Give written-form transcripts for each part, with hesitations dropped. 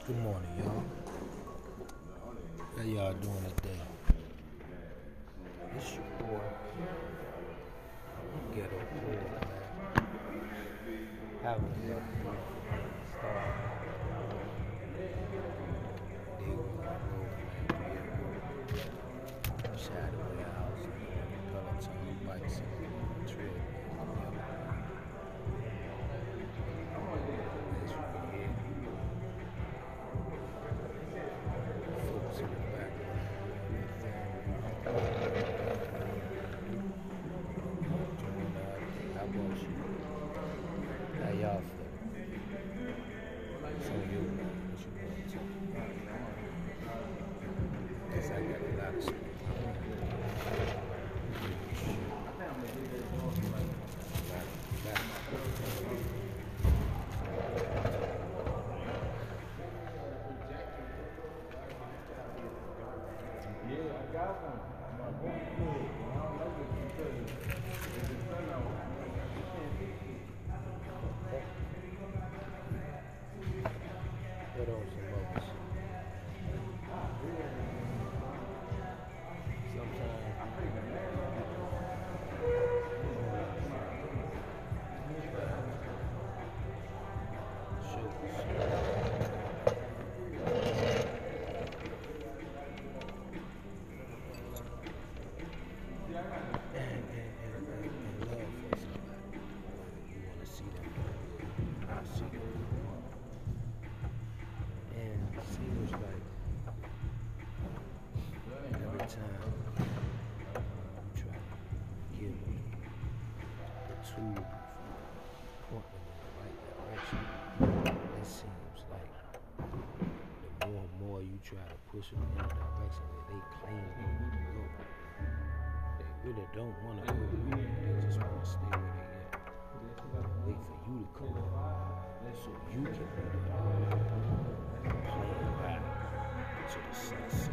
Good morning, y'all. How y'all doing today? It's your boy, Ghetto Boy, man. Having a little start. Day we on the road, man. Shadow warehouse, Peloton bikes, and treadmill. As you can hear, folks in the background. How about you? How y'all feel? So you, what you want to? Guess I got a lot of space. What on some others? Try to push them in the direction that they claim they want to go. They really don't want to go. They just want to stay where they at. Wait for you to come up so you can be there playing back to the sunset.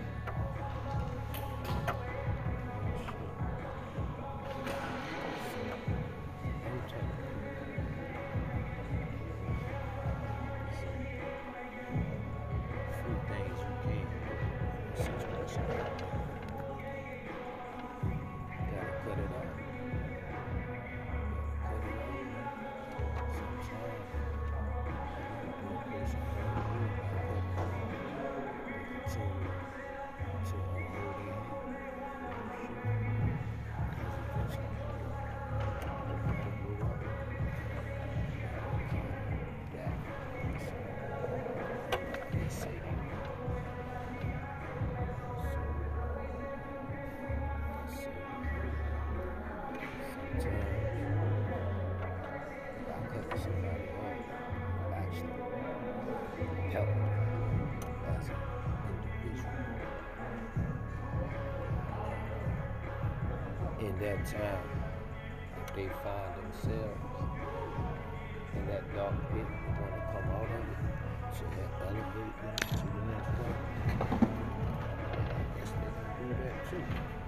In that time, if they find themselves in that dark pit and want to come out of it, to elevate them to the next level, I guess they can do that too.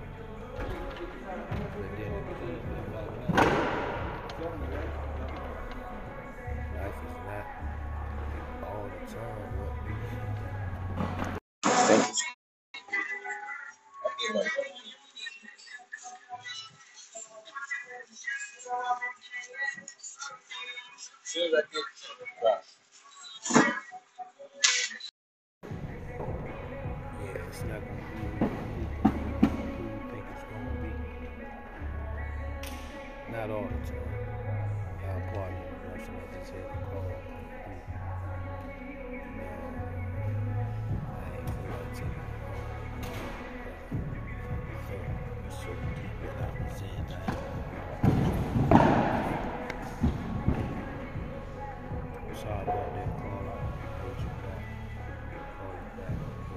But then again, right now, life is not all the time what we think. As soon as I get to yeah, it's not going to be who you think it's going to be. Not all the time. Y'all pardon me, that's what I just had to call. No, I ain't going to take it. So deep that I was in, sorry about that call. I'll hold you back. Call you back.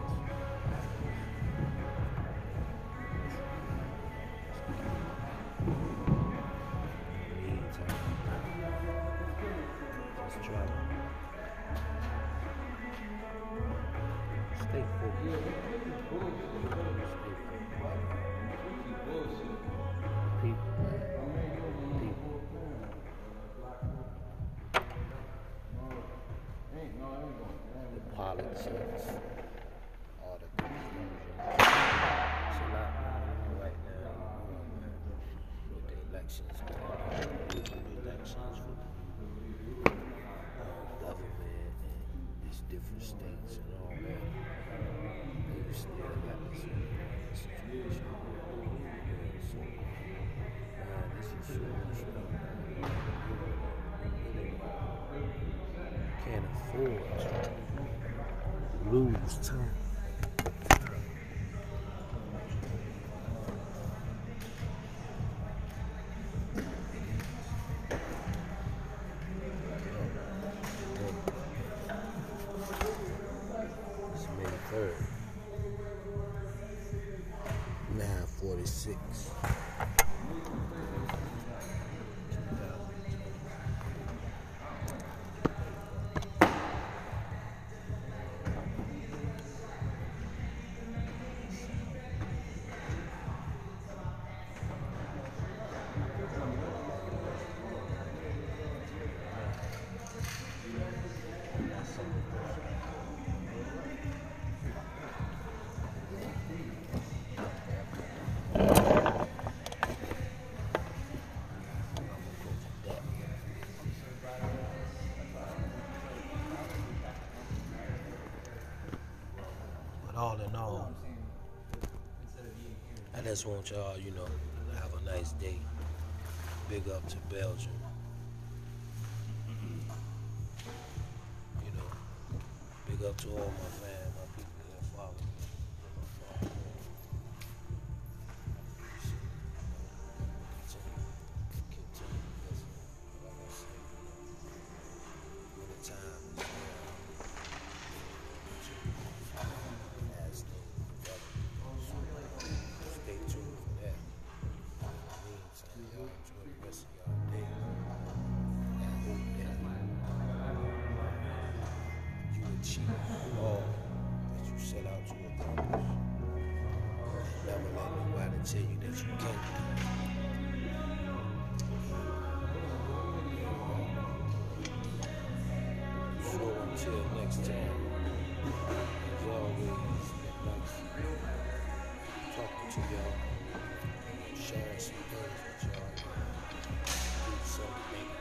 Meantime, just try to stay focused. People, man. People. The politics, all the confusion. It's a lot going on right now, with the elections going on, the elections for the government and these different states and all that. And you still got this situation. Yeah, so, man, this is so much stuff. Can't afford to lose time. It's May 3rd, 9:46. But all in all, I just want y'all, have a nice day. Big up to Belgium. Big up to all my fans, my people that follow me. Continue listening. Like I say, when the time is there, as things develop. Stay tuned for that. In the meantime, y'all enjoy the rest of y'all day. I hope that you achieve all that you set out to accomplish. Never let nobody tell you that you can't do it. So until next time, as always, nice talking to y'all, sharing some things with y'all, do something.